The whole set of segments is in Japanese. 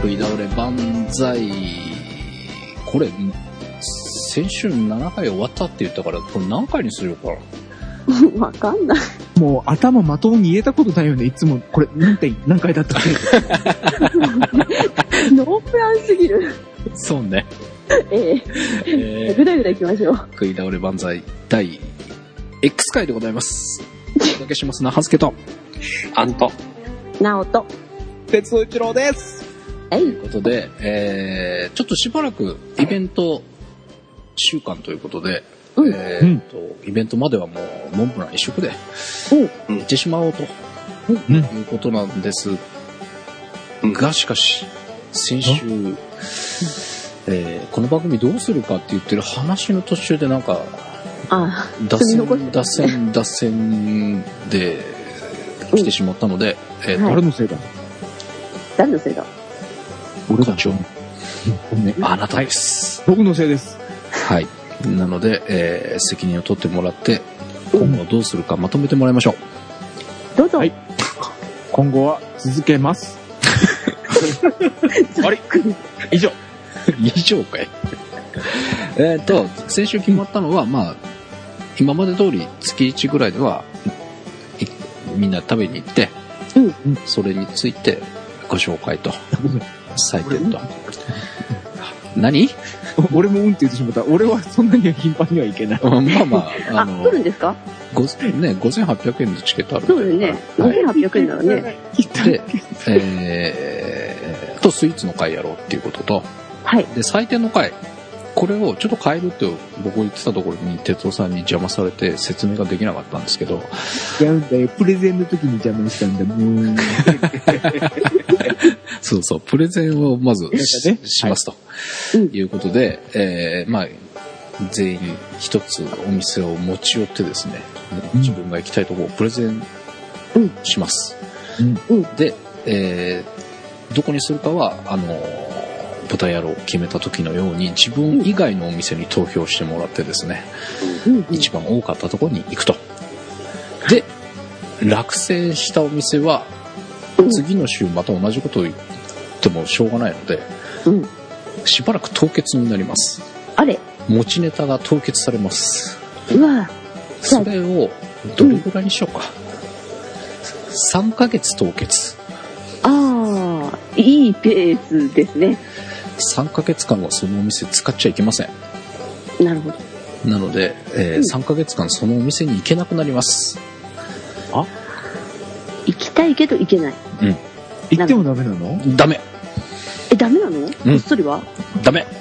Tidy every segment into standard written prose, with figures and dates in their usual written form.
食い倒れ万歳。これ先週7回終わったって言ったから、これ何回にするかな。わかんない。 もう頭まともに言えたことないよね。いつもこれ何回だったっけ。 ノープランすぎる。 そうね。 ぐだぐだいきましょう。 食い倒れ万歳第 X 回でございます。お届けしますな、はずけとアントなおと鉄尾一郎です。 ということで、ちょっとしばらくイベント週間ということで、イベントまではもうモンブラン一色で行ってしまおうということなんですが、しかし先週、この番組どうするかって言ってる話の途中でなんか脱線で来てしまったので、 誰のせいだ。俺だ。 あなたです。 僕のせいです。 はい。なので、責任を取ってもらって今後どうするかまとめてもらいましょう。どうぞ。はい。 今後は続けます。 あれ以上かい。先週決まったのは、まあ今まで通り月1ぐらいではみんな食べに行って、それについてご紹介と採点と。何？ 俺もって言ってしまった。俺はそんなには頻繁には行けない。 まあ来るんですか ？5800円のチケットあるんで。 そうですね。5800円ならね。 で、スイーツの会やろうっていうことと、 はい。 で、採点の会。これをちょっと変えるって僕言ってたところに哲夫さんに邪魔されて説明ができなかったんですけど。 違うんだよ。プレゼンの時に邪魔したんだもん。 そう、プレゼンをまず しますと、いうことで、まあ、全員一つお店を持ち寄ってですね、自分が行きたいところをプレゼンします。で、どこにするかは、豚野郎を決めた時のように自分以外のお店に投票してもらってですね、一番多かったところに行くと。で、落選したお店は次の週また同じことを言ってもしょうがないので、しばらく凍結になります。 あれ？ 持ちネタが凍結されます。 うわ。 それをどれぐらいにしようか。3ヶ月凍結。 ああ、いいペースですね。 3ヶ月間はそのお店使っちゃいけません。 なるほど。 なので、3ヶ月間そのお店に行けなくなります。 あ？ 行きたいけど行けない。 行ってもダメなの？ ダメ。 ダメなの？こっそりは？ ダメ。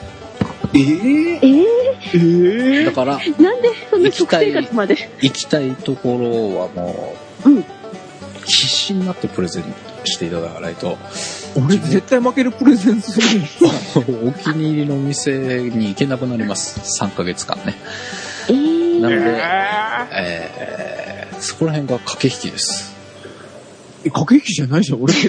だからなんでそんな食生活まで行きたいところはもう、必死になってプレゼンしていただかないと。 俺絶対負けるプレゼンする。 お気に入りのお店に行けなくなります。3ヶ月間ね。なので、そこら辺が駆け引きです。 駆け引きじゃないじゃん、俺。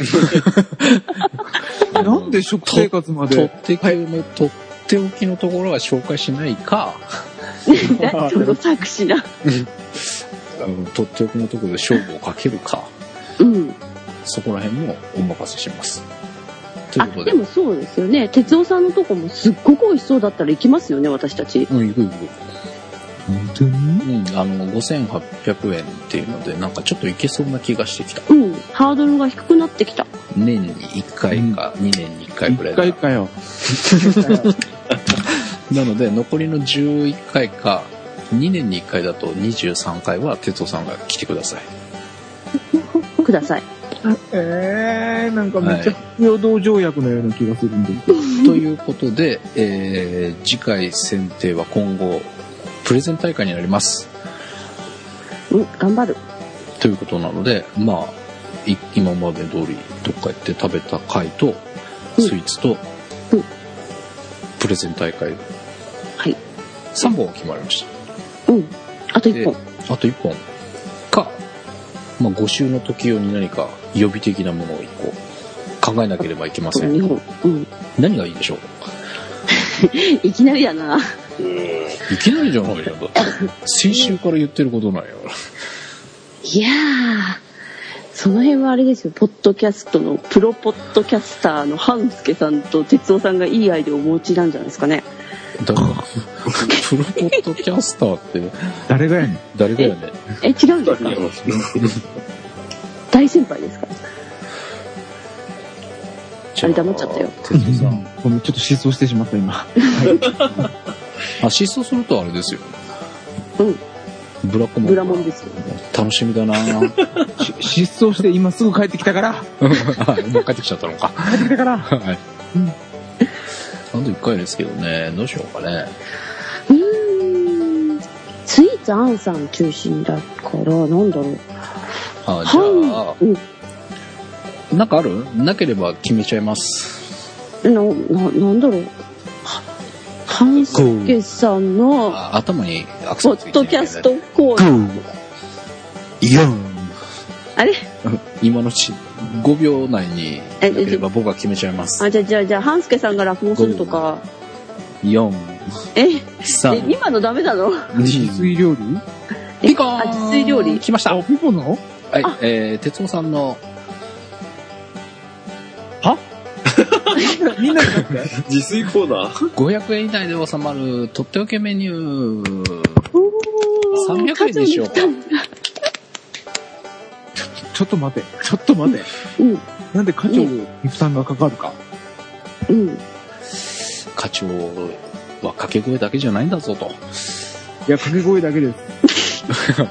なんで食生活まで。 とっておきのところは紹介しないか。 その作詞な。 とっておきのところで勝負をかけるか。そこら辺もお任せします。ということで。 でもそうですよね。哲夫さんのとこもすっごく美味しそうだったら行きますよね、私たち。 行く。 本当に ？5800円っていうので、なんかちょっといけそうな気がしてきた。 ハードルが低くなってきた。 年に1回か2年に1回くらい。 1回かよ。 なので、残りの11回か、2年に1回だと23回は哲夫さんが来てください。 ください。 なんかめっちゃ平等条約のような気がするんで。 ということで、次回選定は今後、プレゼン大会になります。 頑張る。 ということなので、まあ、今まで通りどっか行って食べた回と、スイーツと、プレゼン大会。 はい。 3本決まりました。 あと1本。 あと1本か、まあ、5週の時用に何か予備的なものを1個考えなければいけません。 2本。 何がいいでしょう？ いきなりだな。 いきなりじゃないよ。だって先週から言ってることなんやから。 いやー、 その辺はあれですよ、ポッドキャストのプロポッドキャスターの半助さんと哲夫さんがいいアイデアをお持ちなんじゃないですかね。 だからプロポッドキャスターって誰がやねん。 誰がやねん。 違うんですか？大先輩ですから。あれ黙っちゃったよ。 哲夫さん。 ごめん、ちょっと失踪してしまった今。 あ、失踪するとあれですよ。 うん。 ブラックモン。 ブラモンですよ。 楽しみだな失踪して今すぐ帰ってきたから。 はい、もう帰ってきちゃったのか。 帰ってきたから。 はい。あと1回ですけどね、どうしようかね。 スイーツアンさん中心だから、なんだろう。 あ、じゃあ、なんかある？なければ決めちゃいます。 なんだろう。半助さんの頭にアクポセントッドキャストコーナー。 いやん。 あれ？ 今のうち5秒内になければ僕は決めちゃいます。 じゃあ半助さんが落語するとか。 4、3、 今のダメなの自炊料理ピコーン自炊料理来ました。 ピコのはい、哲夫さんのはみんなで自炊コーナー 500円以内で収まるとっておきメニュー300円でしょうか。 ちょっと待て。なんで課長に負担がかかるか。 課長は掛け声だけじゃないんだぞと。 いや、掛け声だけです。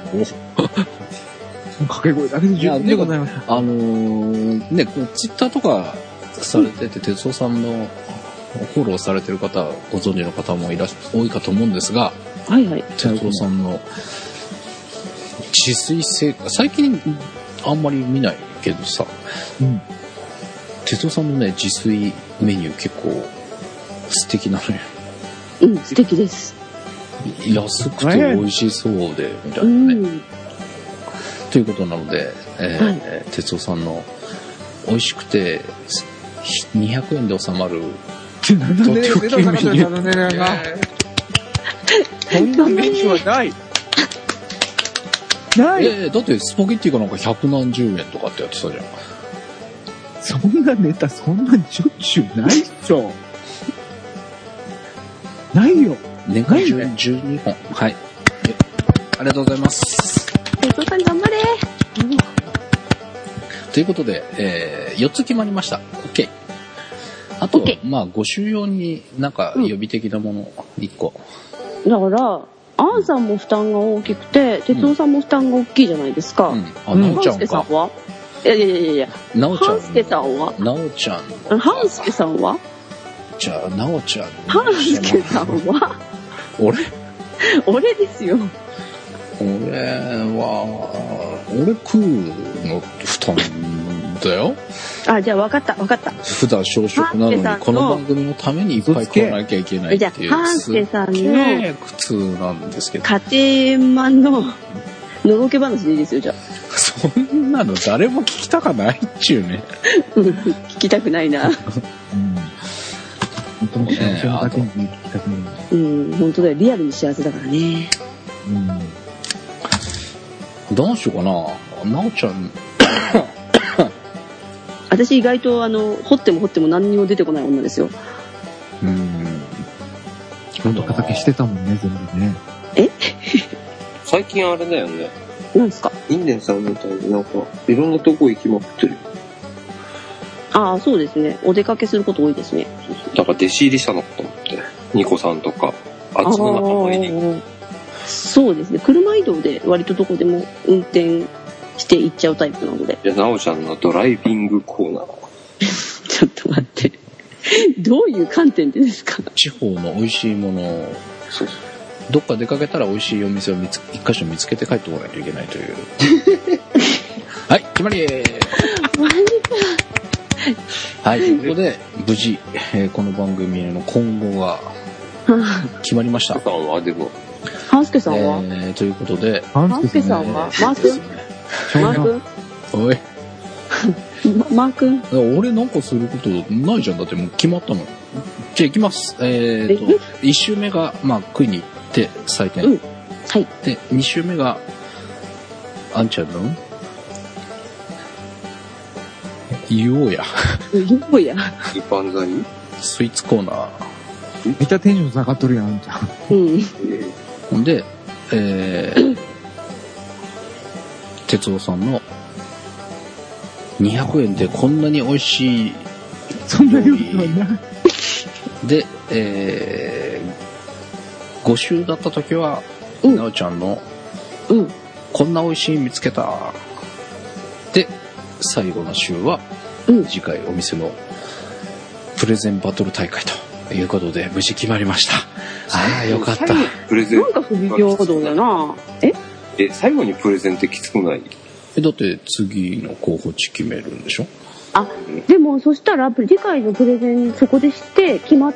掛け声だけで十分でございます。 ね、ツイッターとかされてて、哲夫さんのフォローされてる方、ご存知の方も多いかと思うんですが、 はいはい。 哲夫さんの自炊生活、最近あんまり見ないけどさ、哲夫さんのね、自炊メニュー結構素敵なのよ。 素敵です。 安くて美味しそうで、みたいなね。ということなので、哲夫さんの美味しくて200円で収まるとっておきメニュー。そんなメニューはない。 だってスパゲッティがなんか100何十円とかってやってたじゃん。 そんなネタそんなにしょっちゅうないっしょ。ないよ。 年間12本。はい。ありがとうございます。 哲夫さん頑張れ。 ということで、4つ決まりました。OK。あと、まあ、ご収容になんか予備的なもの1個。 だから、アンさんも負担が大きくて、哲夫さんも負担が大きいじゃないですか。 なおちゃんか。 半助さんはいや。 なおちゃん。 半助さんはなおちゃん。 半助さんはじゃあ、なおちゃん。 半助さんは俺ですよ。 俺食うの負担だよ。 じゃあ分かった。 普段小食なのにこの番組のためにいっぱい食わなきゃいけないっていう。 じゃあ半助さんの苦痛なんですけど。 家庭円満ののろけ話でいいですよ、じゃあ。 そんなの誰も聞きたかないっちゅうね。 聞きたくないな。 本当だよ、リアルに幸せだからね。 どうしようかな、なおちゃん。 私意外と掘っても何にも出てこない女ですよ。 片付けしてたもんね、全部ね。 最近あれだよね。 なんですか？ インデンさんみたいになんかいろんなとこ行きまくってる。 そうですね。お出かけすること多いですね。 だから弟子入りしたのかと思って。ニコさんとか、あっちの仲間入り。 そうですね。車移動で割とどこでも運転して行っちゃうタイプなので。 じゃあ、なおちゃんのドライビングコーナー。 ちょっと待って。どういう観点でですか？ 地方の美味しいものを、どっか出かけたら美味しいお店を一箇所見つけて帰ってこないといけないという。はい、決まり。 マジか。 はい、ということで、無事、この番組の今後が決まりました。 さんはでも。 半助さんはということで、 半助さんはマー君おい。 マー君俺なんかすることないじゃん。だってもう決まったの。じゃあ行きます。1週目が、食いに行って採点。 はい。 で、2週目が、あんちゃんの言おうや。 言おうや。 一般座にスイーツコーナめっちゃテンション下がっとるやん、あんちゃん。 うん。 ー。んで、哲夫さんの200円でこんなに美味しいそんな料理はな。 で、5週だった時は、 うんなおちゃんのうん。 こんな美味しい見つけた。で、最後の週は、 うん。 次回お店のプレゼンバトル大会ということで無事決まりました。ああ、よかった。 最後にプレゼンなんか不平等だな。 最後にプレゼンってきつくない？ だって次の候補地決めるんでしょ？ あ、でもそしたら次回のプレゼンそこでして決まって、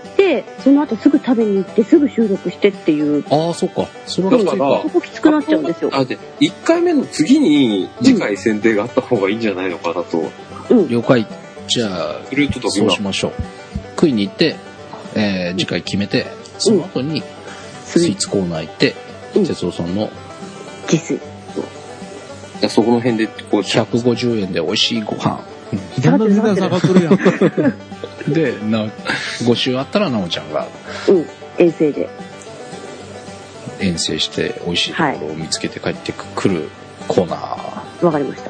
その後すぐ食べに行ってすぐ収録してっていう。 ああ、そっか。それはきついか。 そこきつくなっちゃうんですよ。 で、1回目の次に次回選定があった方がいいんじゃないのかなと。 了解。じゃあ、 それとそうしましょう。食いに行って、次回決めて、その後にスイーツコーナー行って、哲夫さんの自炊。 そこの辺でこう 150円で美味しいご飯。 だんだん値段下がっとるやん。 で、5週あったらなおちゃんが遠征で。 遠征して美味しいところを見つけて帰ってくるコーナー。 わかりました。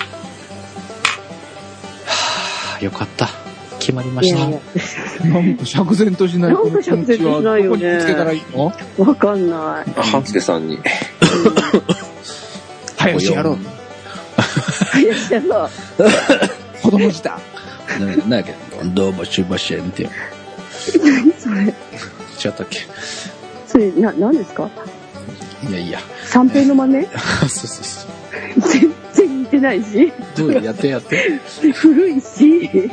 よかった。決まりました。 なんか釈然としない。 なんか釈然としないよねどこにつけたらいいの？ わかんない。 半助さんに。 林やろう。 林やろう。 子供来た。 なんだっけどうもしばしんって。 何それ。 違ったっけ？ それ、何ですか？ いやいや。 三平の真似？ そうそうそう。 全然似てないし。 どうやって。 古いし。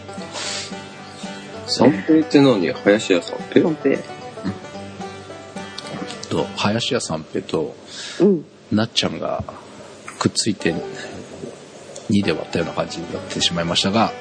三平って何？林家三平？ 三平。 林家三平と、なっちゃんがくっついて2で割ったような感じになってしまいましたが、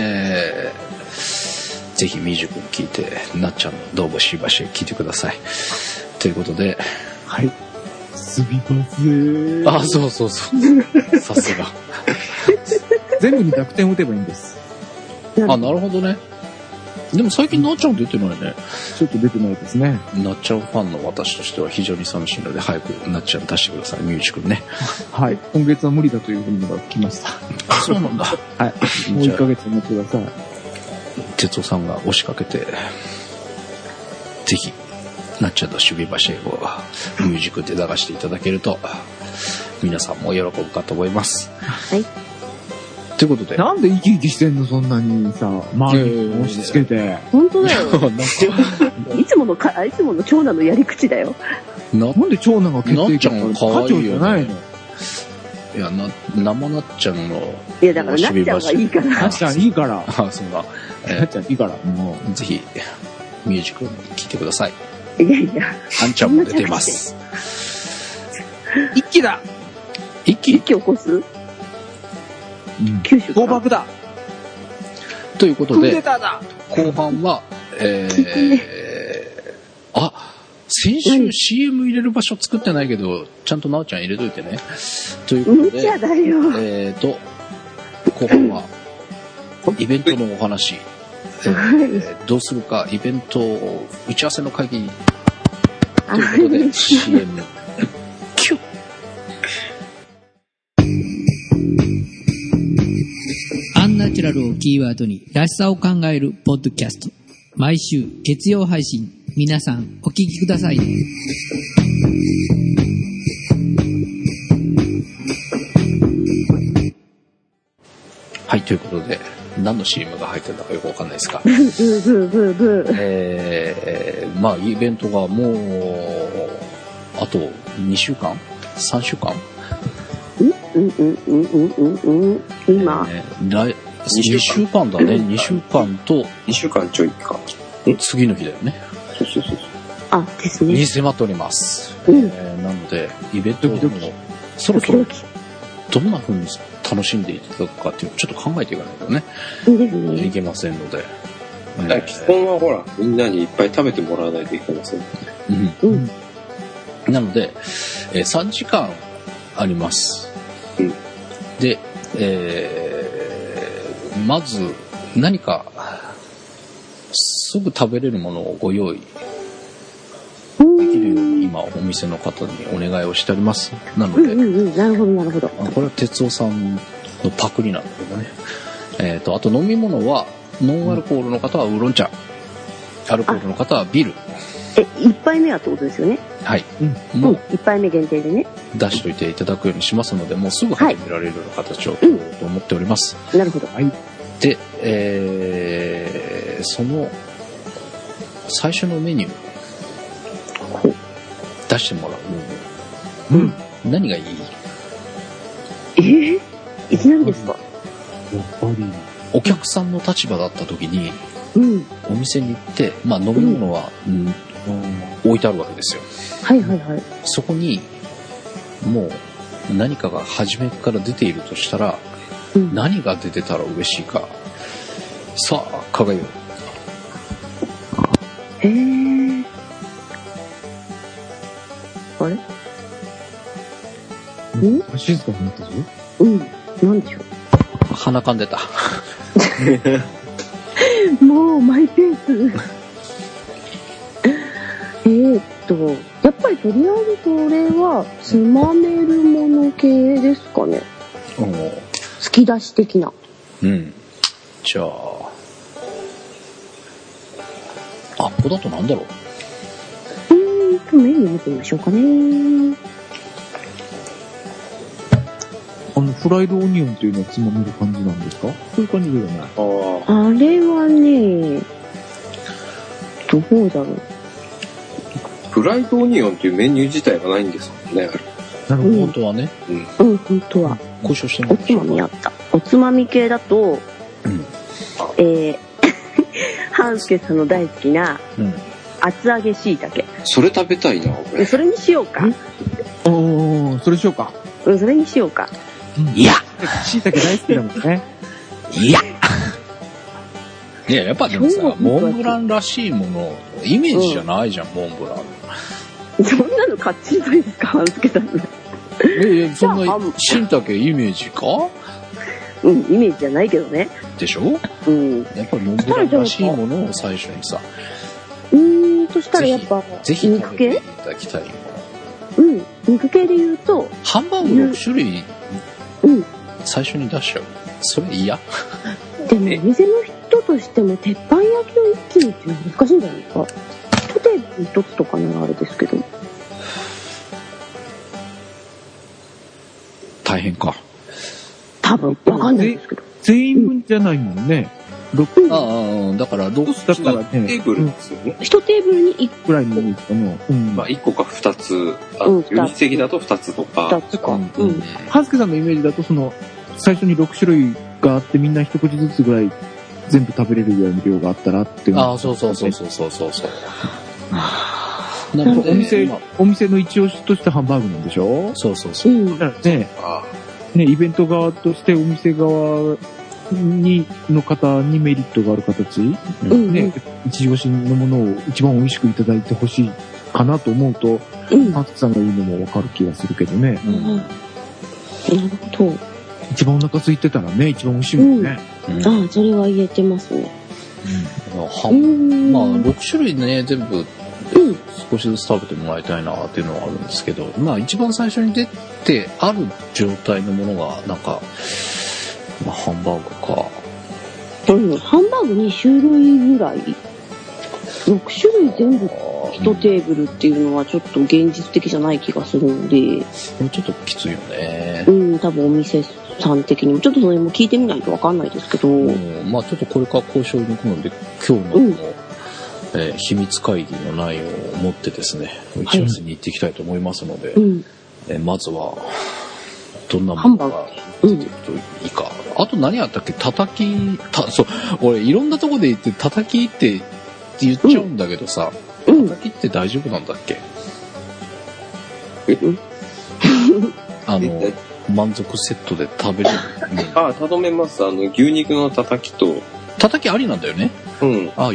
ぜひミュージックに聞いて、なっちゃんのどうもしばし聞いてください。ということで、 はい。すみません。 あ、そう。さすが。 全部に濁点を打てばいいんです。 あ、なるほどね。でも最近なっちゃん出てないね。 ちょっと出てないですね。 なっちゃんファンの私としては非常に寂しいので、早くなっちゃん出してください、ミュージックね。 はい。今月は無理だというふうにが来ました。 そうなんだ。 はい。もう1ヶ月お待ちください。 哲夫さんが押しかけて、ぜひ、なっちゃんの守備柱をミュージックで流していただけると、皆さんも喜ぶかと思います。 はい。 ということで。 なんで生き生きしてんのそんなにさ、周りに押し付けて。 本当だよ。いつもの長男のやり口だよ。 なんで長男が決定権なっちゃん可愛いよね。 じゃないの？ いや、生なっちゃんの。 いや、だからなっちゃんがいいから。 なっちゃんいいから。 あ、そうだ。 なっちゃんいいから。もう、ぜひ、ミュージック聴いてください。 いやいや。 あんちゃんも出てます。 一気だ！ 一気起こす？九州倒幕だ。 ということで、 後半は、先週 CM 入れる場所作ってないけど、ちゃんとなおちゃん入れといてね。ということで、 無茶だよ。 後半は、イベントのお話、どうするか、イベント打ち合わせの会議、ということで、CM、キュッ。 アンナチュラルをキーワードにらしさを考えるポッドキャスト。毎週月曜配信。皆さんお聞きくださいね。 はい、ということで、何の CM が入ってるのかよくわかんないですが。まあ、イベントがもう、あと2週間 ?3 週間今、 2週間だね。2週間と、 2週間ちょいか。 次の日だよね。 そう。 あ、ですね。 に迫っております。なので、イベントもそろそろどんな風に楽しんでいただくかっていうのをちょっと考えていかないとね。 ですね。 いけませんので。 基本はほら、みんなにいっぱい食べてもらわないといけません。 なので、3時間あります。で、 まず何かすぐ食べれるものをご用意できるように今お店の方にお願いをしております。なので、 なるほどなるほど。 これは哲夫さんのパクリなんだけどね。あと飲み物はノンアルコールの方はウーロン茶、アルコールの方はビール。 1杯目はってことですよね。 はい。 もう1杯目限定でね。出しといていただくようにしますので、もうすぐ始められるような形を取ろうと思っております。 なるほど。 はい。で、その最初のメニュー出してもらう。何がいい？ いきなりですか？ お客さんの立場だった時に、お店に行って、まあ飲み物は、置いてあるわけですよ。 はいはいはい。 そこにもう何かが初めから出ているとしたら、何が出てたら嬉しいか。さあ考えよう。 あれ？ 静かになったぞ。 なんでしょう。 鼻かんでた。 もうマイペース。やっぱりとりあえずこれはつまめるもの系ですかね。突き出し的な。 じゃあここだとなんだろう。 メニュー見てみましょうかね。 フライドオニオンっていうのはつまめる感じなんですか？そういう感じではない。 あれはね、どうだろう。 フライドオニオンっていうメニュー自体がないんですもんね。 なるほど。 本当はね。 本当は。 交渉しておつまみあった。おつまみ系だと、半助さんの大好きな厚揚げしいたけ。 それ食べたいな。 それにしようか。 それしようか。 それにしようか。 いや、 しいたけ大好きだもんね。 いや、やっぱでもさ、モンブランらしいもの、イメージじゃないじゃん、モンブラン。 そんなの買っちゃいですか、半助さん。 そんな、しいたけイメージか？ イメージじゃないけどね。 でしょ？やっぱりモンブランらしいものを最初にさ。 としたらやっぱ、 ぜひ食べていただきたいもの。肉系で言うと、 ハンバーグ6種類、最初に出しちゃう。それ嫌？ でも、お店の人としても、鉄板焼きを一気にっていうのは難しいんじゃないですか。一テーブル一つとかならあれですけど。 大変か。 多分、わかんないですけど。 全員分じゃないもんね。 だから6 だったらね。 テーブルですよね。 1テーブルに1個。 ぐらいのいいかな。 1個か2つ。4人席だと2つとか。 2つか。 半助さんのイメージだと、最初に6種類があって、みんな一口ずつぐらい全部食べれるぐらいの量があったらっていう。 そう。 なので、お店の一押しとしてハンバーグなんでしょ？ そう。 ね、イベント側としてお店側の方にメリットがある形、ね、一押しのものを一番美味しくいただいてほしいかなと思うと、ハンスさんが言うのもわかる気がするけどね。 なるほど。 一番お腹空いてたらね、一番美味しいもんね。 それは言えてますね。 まあ6種類ね、全部少しずつ食べてもらいたいなっていうのはあるんですけど、まあ一番最初に出てある状態のものがなんか、ハンバーグか。 ハンバーグ2種類ぐらい、6種類全部1テーブルっていうのはちょっと現実的じゃない気がするので、 ちょっときついよね。 多分お店さん的にもちょっとそれも聞いてみないと分かんないですけど、 まあちょっとこれから交渉に行くので、今日の秘密会議の内容を持ってですね、打ち合わせに行っていきたいと思いますので、まずはどんなものが出てくるといいか。あと何あったっけ？そう、俺いろんなとこで言って叩きって言っちゃうんだけどさ、叩きって大丈夫なんだっけ？満足セットで食べれる。 頼めます。牛肉の叩きと。 叩きありなんだよね。 よかった。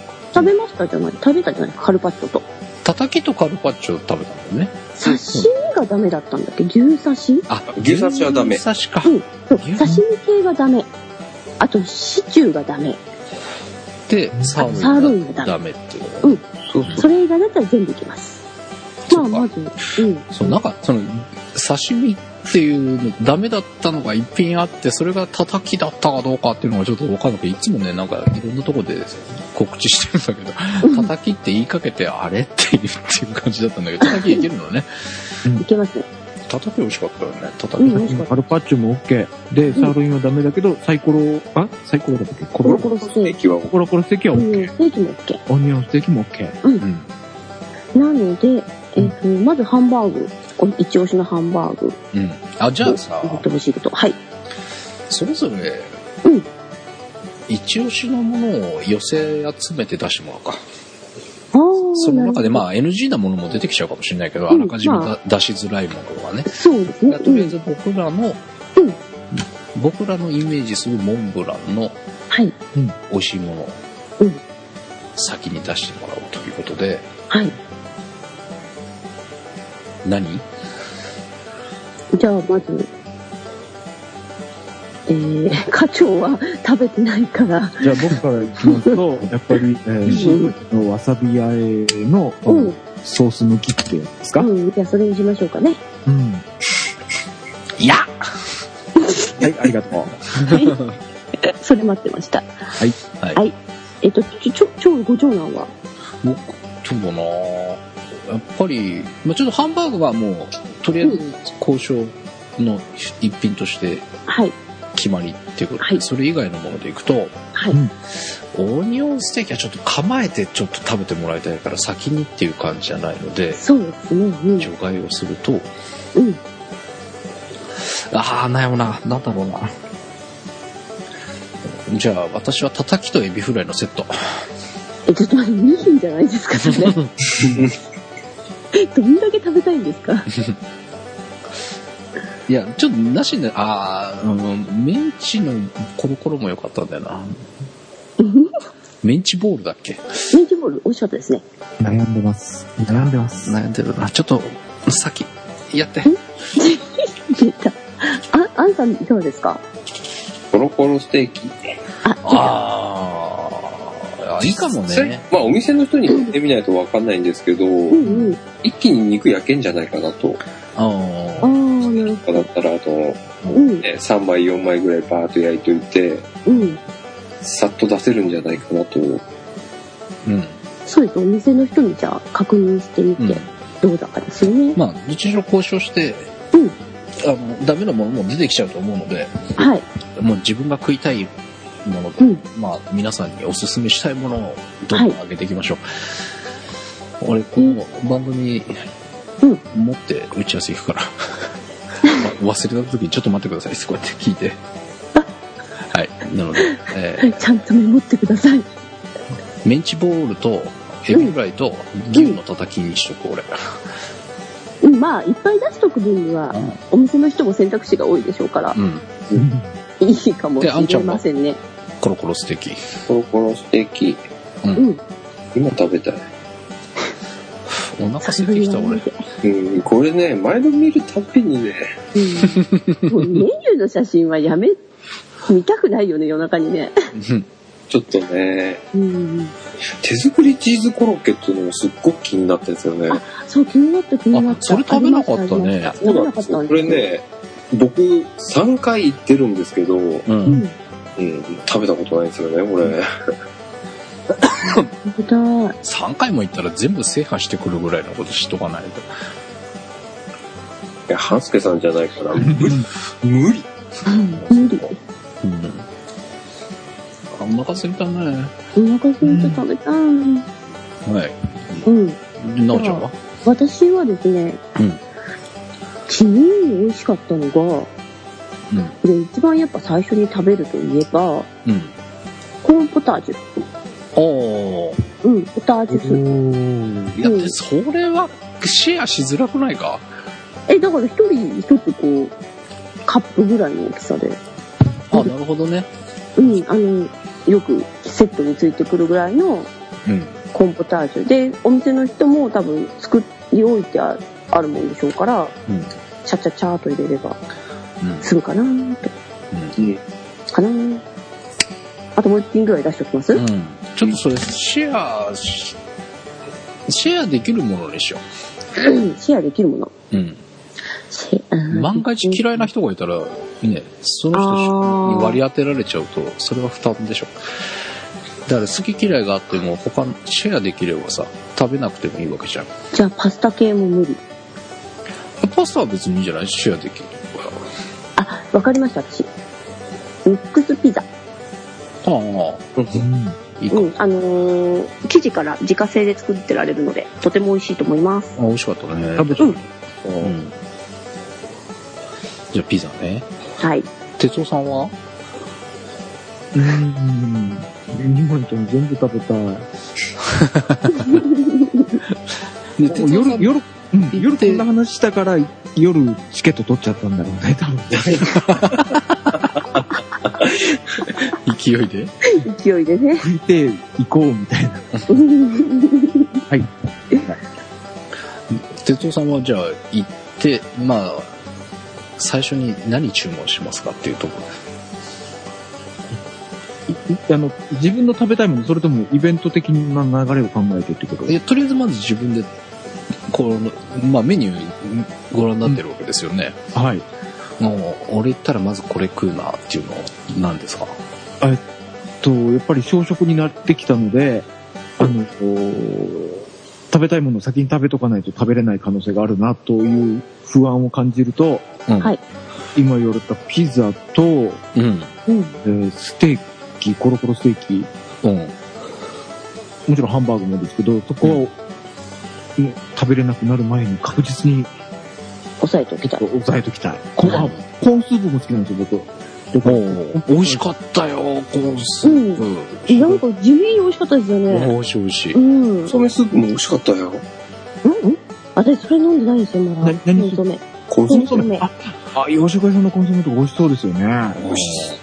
食べたじゃないカルパッチョと。 叩きとカルパッチョ食べたんだよね。 刺身がダメだったんだっけ？牛刺し？ 牛刺しはダメ。 牛刺しか。 刺身系がダメ。 あとシチューがダメ。 で、サーロインがダメっていう。 うん。それ以外だったら全部いけます。まあ、まず、 そう、なんか、刺身っていうの、ダメだったのが一品あって、それが叩きだったかどうかっていうのがちょっとわかんなくて、いつもね、なんか、いろんなとこで告知してるんだけど、叩きって言いかけて、あれっていう感じだったんだけど、叩きいけるのね。 いけますね。 叩き美味しかったよね、叩き。 カルパッチョも OK。で、サーロインはダメだけど、サイコロだったっけ？ コロコロステーキは OK。ステーキは OK。 ステーキも OK。 オニオンステーキも OK。 なので、まずハンバーグ。一押しのハンバーグ。 あ、じゃあさ、 入れてほしいこと。はい。 それぞれ、一押しのものを寄せ集めて出してもらおうか。その中でまあ NG なものも出てきちゃうかもしれないけど、あらかじめ出しづらいものはね。 そうですね。 とりあえず僕らのイメージするモンブランの美味しいものを先に出してもらおうということで。 はい。 何？ じゃあまず、課長は食べてないから。 じゃあ僕からいきますと、やっぱり、シーフのわさびあえのソース抜きってやつですか？ じゃあそれにしましょうかね。 いやはい、ありがとう。 はい。それ待ってました。 はい。 はい。ご長男は？ 僕、そうだなやっぱり、まあ、ちょっとハンバーグはもう、とりあえず交渉の一品として決まりっていうことで、それ以外のものでいくと、オニオンステーキはちょっと構えてちょっと食べてもらいたいから先にっていう感じじゃないので、 そうですね。 除外をすると、悩むな。なんだろうな。じゃあ、私は叩きとエビフライのセット。 ちょっと待って、2品じゃないですか、それ。どんだけ食べたいんですか？ いや、ちょっとなしで、メンチのコロコロも良かったんだよな。メンチボールだっけ？ メンチボール美味しかったですね。 悩んでるな。 ちょっと、先、やって。 出た。アンさんいかがですか？ コロコロステーキ。 いいかもね。 まあお店の人に言ってみないと分かんないんですけど、一気に肉焼けんじゃないかなと。 なるほど。 だったら3枚4枚ぐらいバーッと焼いといて、さっと出せるんじゃないかなと。 そうです。お店の人にじゃあ確認してみてどうだかですよね。 まあどちらも交渉して、ダメなものも出てきちゃうと思うので、もう自分が食いたいものと、まあ皆さんにおすすめしたいものをどんどん上げていきましょう。俺この番組持って打ち合わせ行くから忘れた時にちょっと待ってくださいってこうやって聞いて、はい。なので、 ちゃんとメモってください。 メンチボールとエビフライと牛のたたきにしとく俺。 まあいっぱい出しとく分にはお店の人も選択肢が多いでしょうから、いいかもしれませんね。 コロコロステーキ。 コロコロステーキ。今食べたい。 お腹空いてきた俺。 これね、前の見るたびにね。 もうメニューの写真は見たくないよね、夜中にね。 ちょっとね、手作りチーズコロッケっていうのもすっごく気になったんですよね。 そう、気になった。 それ食べなかったね。 そうなんですよ。これね、僕3回行ってるんですけど、食べたことないんですよね、これ。 3回も行ったら全部制覇してくるぐらいのことしとかないと。 いや、半助さんじゃないから、無理。 無理。 お腹すいたね。 お腹すいて食べたい。 はい。なおちゃんは？ 私はですね、地味に美味しかったのが、で一番やっぱ最初に食べるといえば、コーンポタージュ。ポタージュスープ。 いや、それはシェアしづらくないか？ だから一人一つこうカップぐらいの大きさで。 なるほどね。 よくセットについてくるぐらいのコーンポタージュで、お店の人も多分作り置いてあるもんでしょうから、チャチャチャーと入れればするかなと。かな。 あともう1品ぐらい出しておきます？ ちょっとそれシェアできるものにしよう。シェアできるもの。 万が一嫌いな人がいたら、ね、その人に割り当てられちゃうと、それは負担でしょ。だから好き嫌いがあっても、他のシェアできればさ、食べなくてもいいわけじゃん。 じゃあパスタ系も無理。 パスタは別にいいんじゃない？シェアできる。 あ、わかりました、私。ミックスピザ。いいか。生地から自家製で作ってられるので、とても美味しいと思います。 美味しかったね。 食べてみる。 じゃあピザね。 はい。 哲夫さんは？ 2枚とも全部食べたい。夜こんな話したから夜チケット取っちゃったんだろうね、多分。 勢いで？ 勢いでね。 食いて行こうみたいな。はい。 哲夫さんはじゃあ行って、まあ最初に何注文しますかっていうところです。 自分の食べたいもの、それともイベント的な流れを考えてってこと？ とりあえずまず自分でメニューご覧になってるわけですよね。 はい。 もう俺行ったらまずこれ食うなっていうの何ですか？ やっぱり小食になってきたので、食べたいものを先に食べとかないと食べれない可能性があるなという不安を感じると、今言われたピザと、ステーキ、コロコロステーキ、もちろんハンバーグもですけど、そこを、食べれなくなる前に確実に抑えておきたい。 コーンスープも好きなんですよ、僕。 美味しかったよ、コーンスープ。 なんか地味に美味しかったですよね。 美味しい美味しい。 コンソメスープも美味しかったよ。 私それ飲んでないんですよ、まだ。 何コンソメ。 コンソメ。洋食屋さんのコンソメとか美味しそうですよね。 美味し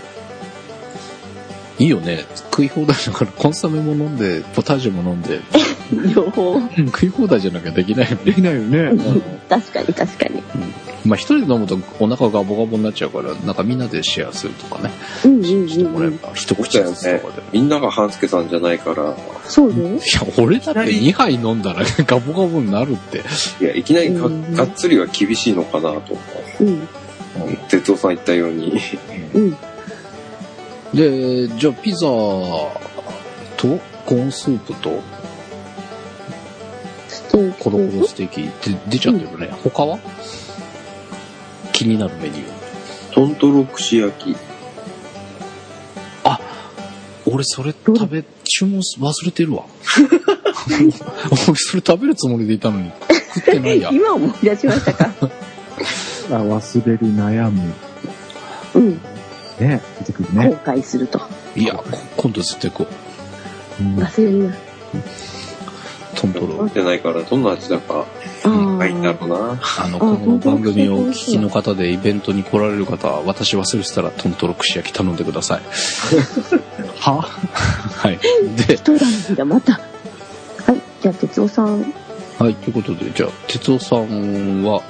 いいよね。食い放題だからコンソメも飲んで、ポタージュも飲んで。 両方。 食い放題じゃなきゃできないよね。 できないよね。 確かに。 まあ一人で飲むとお腹がボカボになっちゃうから、なんかみんなでシェアするとかね。してもらえば一口ずつとかで。 みんなが半助さんじゃないから。 そうね。 いや、俺だって2杯飲んだらガボガボになるって。 いや、いきなりがっつりは厳しいのかなと。哲夫さん言ったように。 で、じゃあピザとコーンスープとコロコロステーキって出ちゃってるね。他は気になるメニュー。 トントロ串焼き。 あ、俺それ注文忘れてるわ。俺それ食べるつもりでいたのに食ってないや。 今思い出しましたか？ 忘れる悩む。ね、出てくるね。 後悔すると。 いや、今度絶対行こう。 忘れるな。 トントロ。 食べてないからどんな味だか。いいんだろうな。 この番組をお聞きの方でイベントに来られる方は、私忘れてたらトントロ串焼き頼んでください。 は？ はい。で、 一段だ、また。はい、じゃあ、哲夫さん。 はい、ということで、じゃあ、哲夫さんは、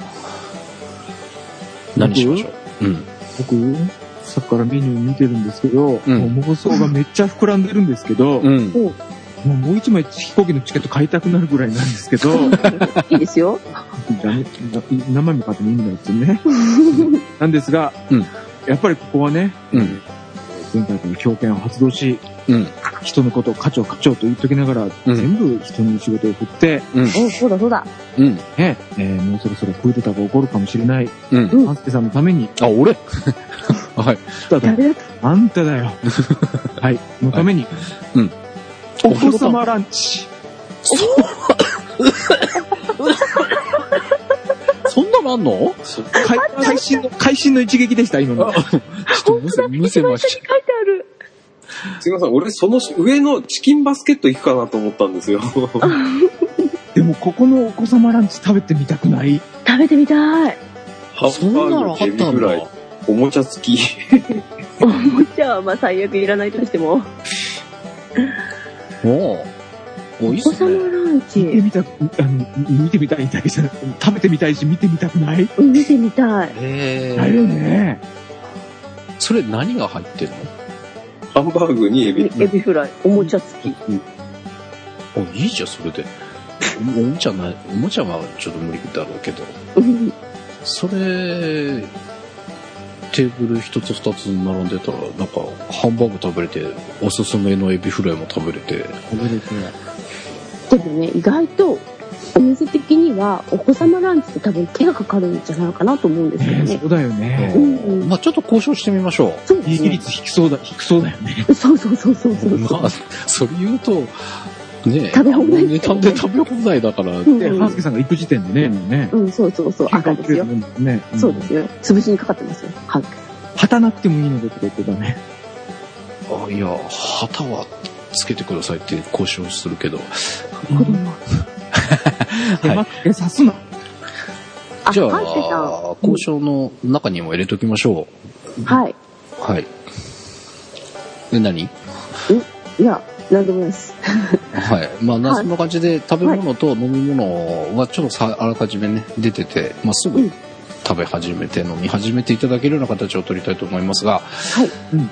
何しましょう？ 僕、さっきからメニュー見てるんですけど、もう妄想がめっちゃ膨らんでるんですけど、もう一枚飛行機のチケット買いたくなるぐらいなんですけど。 いいですよ。 何枚も買っても意味ないですよね。なんですが、やっぱりここはね、前回から強権を発動し、人のことを課長と言っときながら、全部人に仕事を振って、 そうだ。もうそろそろクーデターが起こるかもしれない、半助さんのために。 あ、俺はい。 あんただよ。はい。のために、お子様ランチ。 そんなのあんの？ 会心の一撃でした、今の。 ちょっとむせました。 書いてある。 すいません、俺その上のチキンバスケット行くかなと思ったんですよ。 でもここのお子様ランチ食べてみたくない？ 食べてみたい。 ハンバーグエビフライ、おもちゃ付き。 おもちゃはまあ最悪いらないとしても。 おいっすね。 お子様ランチ。 見てみたいんだけど、食べてみたいし見てみたくない？ 見てみたい。 だよね。 それ何が入ってるの？ ハンバーグにエビフライ、おもちゃ付き。 いいじゃん、それで。おもちゃはちょっと無理だろうけど。それ、テーブル一つ二つ並んでたら、なんか、ハンバーグ食べれて、おすすめのエビフライも食べれて。 でもね、意外と、お店的には、お子様ランチって多分手がかかるんじゃないかなと思うんですけどね。 そうだよね。 まあちょっと交渉してみましょう。 そうですね。 利益率低そうだよね。 そう。 まあ、それ言うと、ね、 食べ放題値段で食べ放題だから。 で、ハースケさんが行く時点でね。 そう。赤ですよ。 ね。 そうですよ。潰しにかかってますよ、ハースケさん。 旗なくてもいいのでとか言ってたね。 いや、旗はつけてくださいって交渉するけど。 はい。刺すな。 じゃあ、交渉の中にも入れときましょう。はい。 はい。で、何？ いや、なんでもないです。 はい。まあ、そんな感じで食べ物と飲み物はちょっとあらかじめね、出てて、まあ、すぐ食べ始めて飲み始めていただけるような形を取りたいと思いますが、 はい。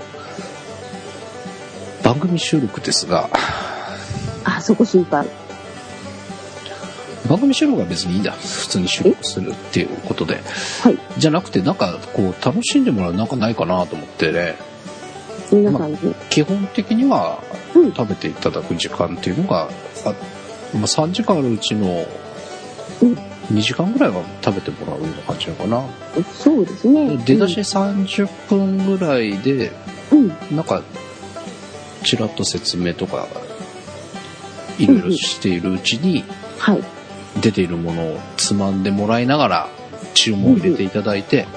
番組収録ですが、 そこ心配。 番組収録は別にいいんだ。普通に収録するっていうことで。 はい。 じゃなくて、なんか、こう、楽しんでもらうなんかないかなと思ってね。 皆さんに。 基本的には、食べていただく時間っていうのが、3時間あるうちの、2時間ぐらいは食べてもらうような感じなのかな。 そうですね。 出だし30分ぐらいで、なんか、ちらっと説明とか、いろいろしているうちに、 はい。 出ているものをつまんでもらいながら注文を入れていただいて、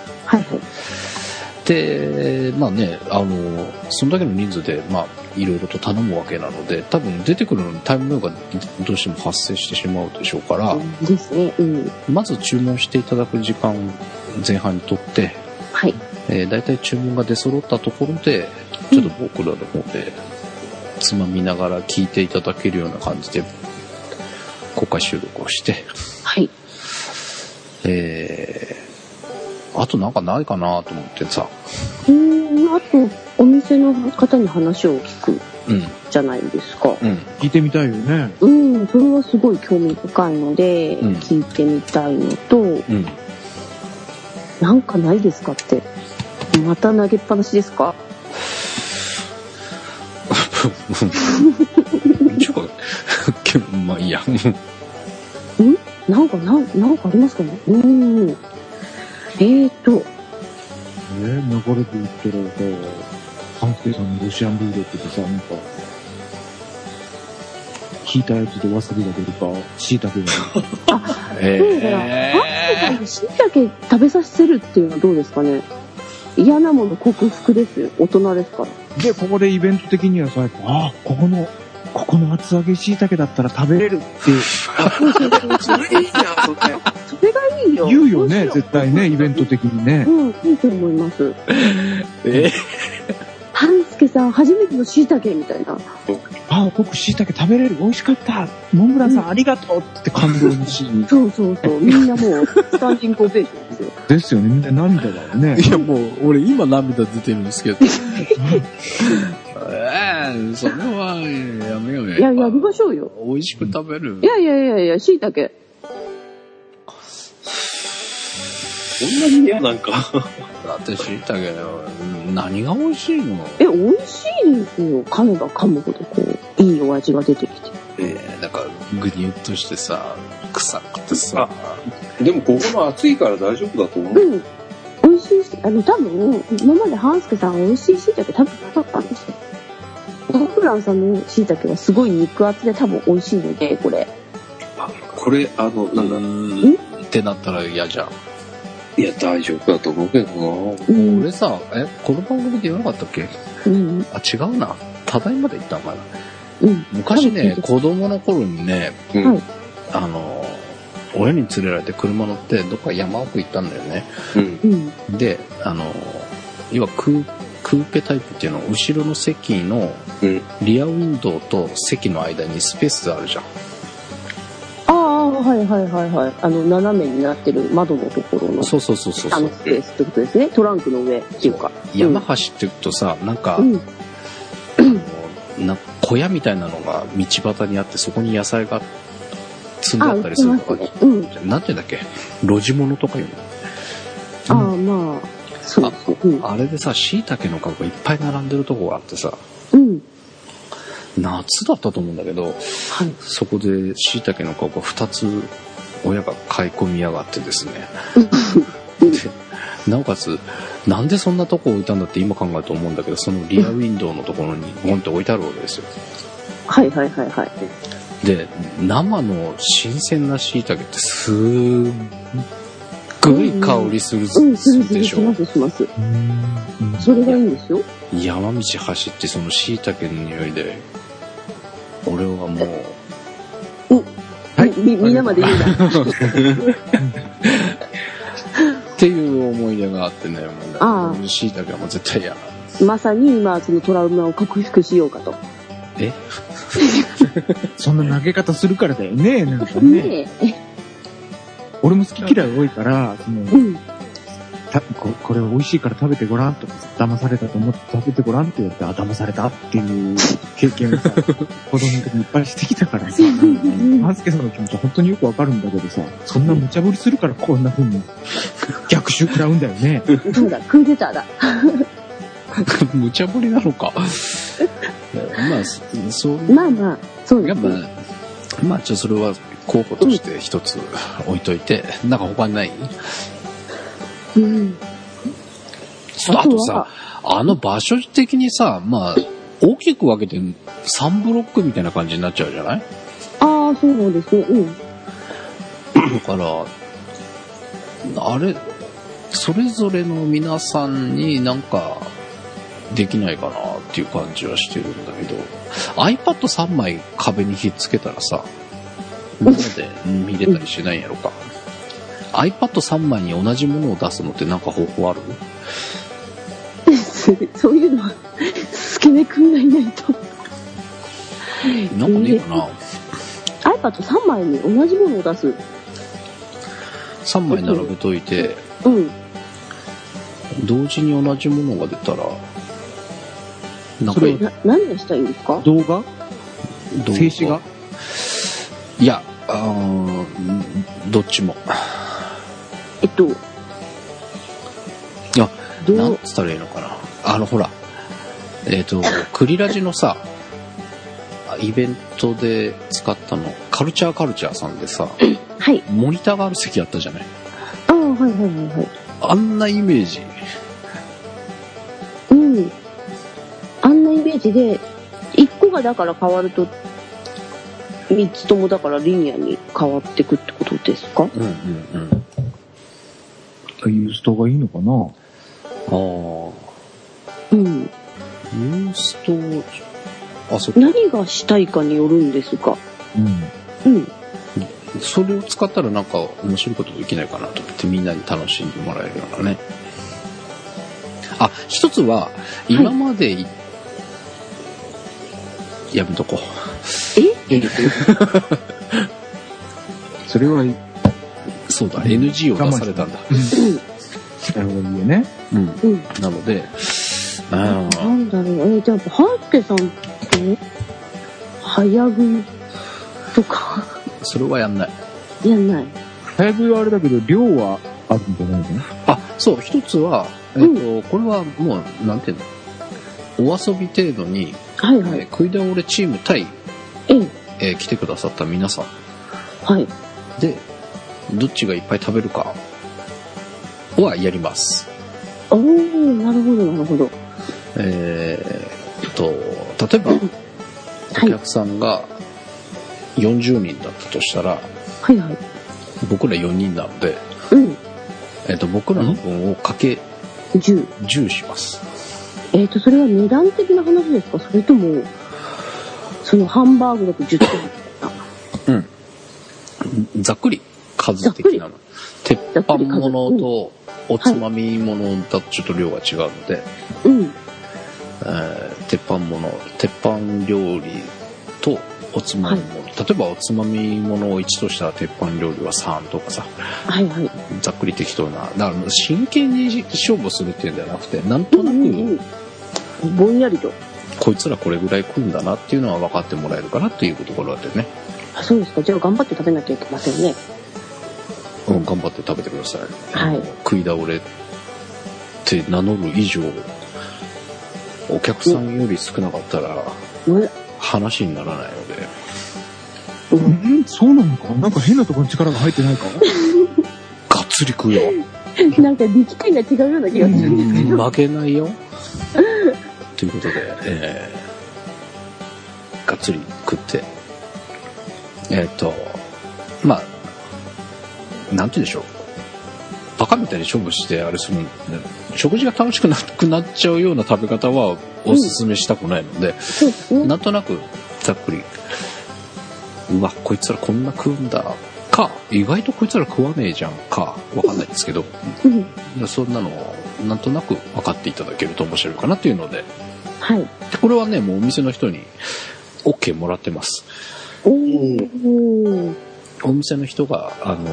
で、まあね、そんだけの人数で、まあ、いろいろと頼むわけなので、多分出てくるのにタイムラグがどうしても発生してしまうでしょうから、 ですね。 まず注文していただく時間前半にとって、 はい。 だいたい注文が出揃ったところで、ちょっと僕らの方でつまみながら聞いていただけるような感じで、公開収録をして、 はい。 あとなんかないかなと思ってさ。 あと、お店の方に話を聞くじゃないですか。 聞いてみたいよね。 それはすごい興味深いので、聞いてみたいのと、なんかないですかって。また投げっぱなしですか？まあいいや。なんかありますかね？流れで言ったらさ、ハンスケさんのロシアンルーレットでさ、なんか、聞いたやつで忘れが出るか、椎茸が出るか。ハンスケさんに椎茸食べさせるっていうのはどうですかね？嫌なもの克服ですよ。大人ですから。 で、ここでイベント的にはさ、ここの厚揚げ椎茸だったら食べれるって。 それいいじゃん、それがいいよ。 言うよね、絶対ね、イベント的にね。 いいと思います。ハンスケさん、初めての椎茸みたいな。 僕椎茸食べれる、美味しかった。モンブランさん、ありがとうって感動のシーン。 そう。みんなもう、スタンディングオベーションですよ。 ですよね、みんな涙だよね。 いや、もう、俺今涙出てるんですけど。それは、やめようよ。 いや、やりましょうよ。 美味しく食べる。 いや、椎茸。 そんなに嫌なんか。 だって椎茸、何が美味しいの？ 美味しいですよ。噛めば噛むほど、こう、いいお味が出てきて。 なんか、ぐにゅっとしてさ、臭くてさ。 でも、ここの暑いから大丈夫だと思う。 美味しいし、多分、今までハンスケさん美味しい椎茸食べなかったんですよ。モンブランさんの椎茸はすごい肉厚で多分美味しいので、これ。 これ、 ってなったら嫌じゃん。 いや、大丈夫だと思うけどな。 俺さ、この番組で言わなかったっけ？違うな。ただいまで言ったのかな。昔ね、子供の頃にね、親に連れられて車乗ってどっか山奥行ったんだよね。で、要はクーペタイプっていうのは後ろの席のリアウィンドウと席の間にスペースあるじゃん。 はい。斜めになってる窓のところの。 そう。 スペースってことですね。トランクの上っていうか。 山走っていくとさ、なんか、 小屋みたいなのが道端にあって、そこに野菜が積んであったりするとか、なんていうんだっけ、路地物とかいうの。 まあ、そうですね。 あれでさ、椎茸の株がいっぱい並んでるとこがあってさ、夏だったと思うんだけど、そこで椎茸の株が2つ親が買い込みやがってですね。でなおかつ、なんでそんなとこ置いたんだって今考えると思うんだけど、そのリアウィンドウのところにゴンって置いてあるわけですよ。で、生の新鮮な椎茸ってすっごい香りするでしょ。 します。それがいいんですよ。 山道走ってその椎茸の匂いで、俺はもう、 皆まで言うな。 っていう思い出があってね、もう椎茸はもう絶対嫌な。 まさに今そのトラウマを克服しようかと。 そんな投げ方するからだよね、なんかね。俺も好き嫌い多いから、これ美味しいから食べてごらんとか、騙されたと思って食べてごらんって言われて、騙されたっていう経験をさ、子供の時にいっぱいしてきたからさ、マスケさんの気持ちは本当によくわかるんだけどさ、そんな無茶ぶりするからこんな風に逆襲食らうんだよね。 そうだ、クーデターだ。 無茶ぶりなのか。そう。 そうですね。 まあ、それは候補として一つ置いといて、なんか他にない？あとさ、場所的にさ、大きく分けて3ブロックみたいな感じになっちゃうじゃない？ そうですね。 だから、それぞれの皆さんになんかできないかなっていう感じはしてるんだけど、iPad3 枚壁にひっつけたらさ、みんなで見れたりしないんやろか。iPad3 枚に同じものを出すのってなんか方法ある？ そういうのは、スケネ君がいないと。 なんかねえかな。 iPad3 枚に同じものを出す。 3枚並べといて、同時に同じものが出たら、 それ何がしたいんですか？ 動画静止画？ いや、どっちも。なんつったらいいのかな。ほら、クリラジのさ、イベントで使ったの、カルチャーさんでさ、モニターがある席あったじゃない。あんなイメージ。 あんなイメージで、1個がだから変わると、3つともだからリニアに変わってくってことですか？ ユーストがいいのかな？ ユースト、 何がしたいかによるんですが。 それを使ったらなんか面白いことできないかなと思って、みんなに楽しんでもらえるようなね。一つは、今まで、やめとこう。 それは、 そうだ、NG を出されたんだ。 なるほどね。 なので、 なんだろう、じゃあ、ハースケさんって、早食いとか。 それはやんない。 早食いはあれだけど、量はあるんじゃないの？ そう、一つは、これはもう、なんていうの、お遊び程度に、食い倒れチーム対、来てくださった皆さん。で、どっちがいっぱい食べるかはやります。 なるほど。 例えば、お客さんが40人だったとしたら、僕ら4人なので、僕らの分をかけ10します。 それは値段的な話ですか？それとも、そのハンバーグだと10点？ ざっくり数的なの。鉄板ものとおつまみものだとちょっと量が違うので、鉄板料理とおつまみもの、例えばおつまみものを1としたら鉄板料理は3とかさ、ざっくり適当な、だから真剣に勝負するっていうんじゃなくて、なんとなく、 ぼんやりとこいつらこれぐらい食うんだなっていうのは分かってもらえるかなっていうところでね。 あ、そうですか。じゃあ頑張って食べなきゃいけませんね。 頑張って食べてください。 はい。 食い倒れって名乗る以上、お客さんより少なかったら話にならないので。 そうなのか？なんか変なところに力が入ってないか？ がっつり食うよ。 なんか力点が違うような気がするんですけど。 負けないよ。ということで、がっつり食って、まあ、なんて言うんでしょう。バカみたいに勝負してあれするんで、食事が楽しくなくなっちゃうような食べ方はおすすめしたくないので、なんとなくざっくり、うわ、こいつらこんな食うんだか、意外とこいつら食わねえじゃんか、わかんないですけど、そんなのをなんとなく分かっていただけると面白いかなっていうので、 はい。 でこれはね、もうお店の人に OK もらってます。お店の人が、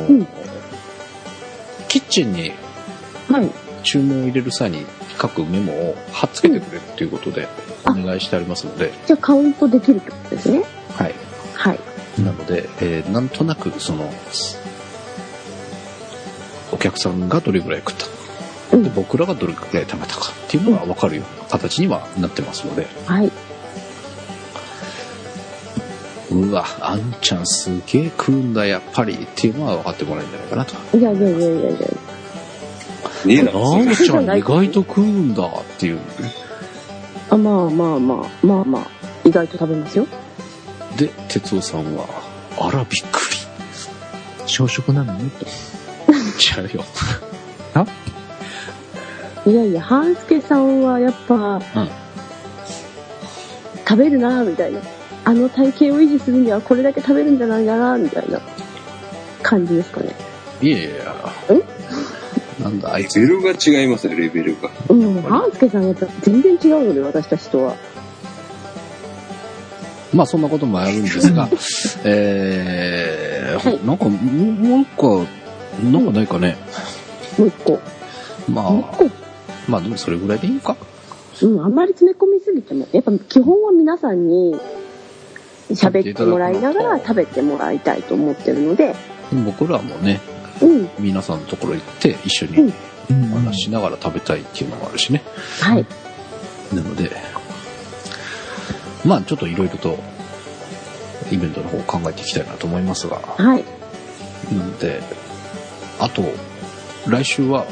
キッチンに注文を入れる際に各メモを貼っつけてくれるということでお願いしてありますので。 じゃあカウントできるってことですね。 はい。 はい。 なので、なんとなくその、お客さんがどれぐらい食ったか、で僕らがどれぐらい食べたかっていうのが分かるような形にはなってますので。 はい。 うわ、あんちゃんすげえ食うんだやっぱりっていうのは分かってもらえるんじゃないかなと。 いや。 あんちゃん意外と食うんだっていう。 あ、まあ、意外と食べますよ。 で、哲夫さんは、あらびっくり。 小食なのねと。 ちゃうよ。 いやいや、半助さんはやっぱ、食べるなみたいな。あの体型を維持するにはこれだけ食べるんじゃないかなみたいな感じですかね。 いやいや。なんだあいつ。 レベルが違いますね、レベルが。 半助さんやっぱ全然違うので、私たちとは。 まあそんなこともあるんですが、はい、なんかもう一個なんかないかね。 もう一個。 まあでもそれぐらいでいいか。 あんまり詰め込みすぎても、やっぱ基本は皆さんに喋ってもらいながら食べてもらいたいと思ってるので。 僕らもね、皆さんのところ行って一緒にお話しながら食べたいっていうのもあるしね。 はい。 なので。まあちょっといろいろとイベントの方を考えていきたいなと思いますが、 はい。 なので、あと来週は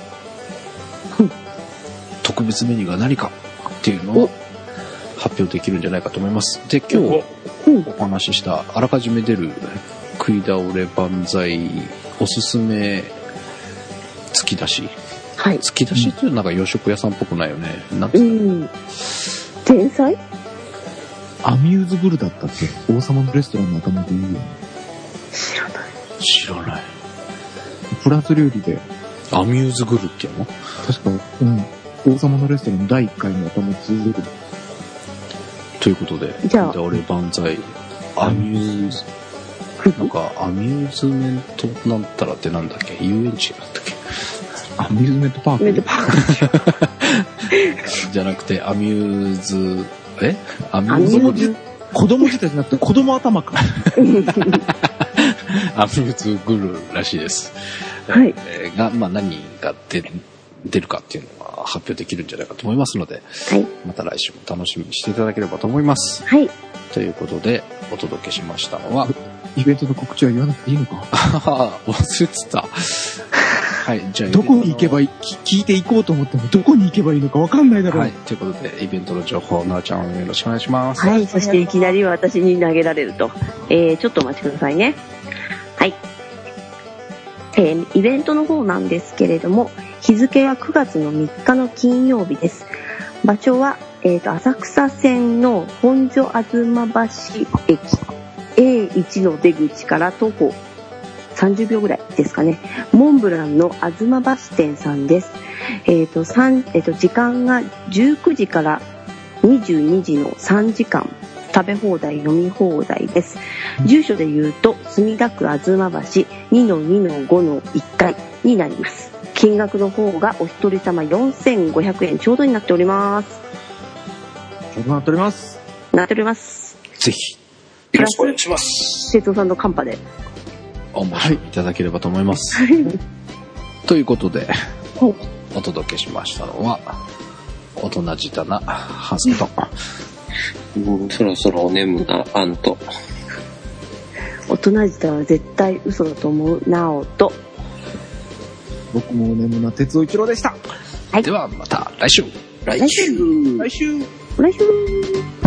特別メニューが何かっていうのを発表できるんじゃないかと思います。で、今日お話ししたあらかじめ出る食い倒れ万歳おすすめ突き出し。 はい。 突き出しっていうのはなんか洋食屋さんっぽくないよね。なんていうか。 天才？ アミューズブルだったっけ？王様のレストランの頭でいいよね。 知らない。 フランス料理で。 アミューズグルっていうの？ 確か、王様のレストランの第1回の頭続ける。 ということで、 じゃあ、 俺万歳、アミューズ、なんか、アミューズメントなんたらってなんだっけ？遊園地だったっけ？ アミューズメントパークじゃなくて、アミューズ、アミューズ子供自体じゃなくて子供頭か。 アミューズグルらしいです。 はい。 が、まあ何が出るかっていうのは発表できるんじゃないかと思いますので、 はい。 また来週も楽しみにしていただければと思います。 はい。 ということで、お届けしましたのは、 イベントの告知は言わなくていいのか？ 忘れてた。はい、じゃあどこに行けばいい、聞いていこうと思ってもどこに行けばいいのか分かんないだろう。 はい、ということでイベントの情報、なあちゃんよろしくお願いします。 はい、そしていきなり私に投げられると、ちょっとお待ちくださいね。はい。イベントの方なんですけれども、日付は9月の3日の金曜日です。場所は、浅草線の本所吾妻橋駅 A1 の出口から徒歩30秒ぐらいですかね。モンブランの吾妻橋店さんです。時間が19時から22時の3時間。食べ放題、飲み放題です。住所で言うと、墨田区吾妻橋 2-2-5 の1階になります。金額の方がお一人様4500円ちょうどになっております。 なっております。 なっております。 ぜひ、 よろしくお願いします。 哲夫さんのカンパで。 お申し込みいただければと思います。はい、ということで、お届けしましたのは、大人舌なハズと、 そろそろお眠なアンと、 大人舌は絶対嘘だと思うナオと、 僕もお眠な哲夫一郎でした。 はい、ではまた来週。 来週。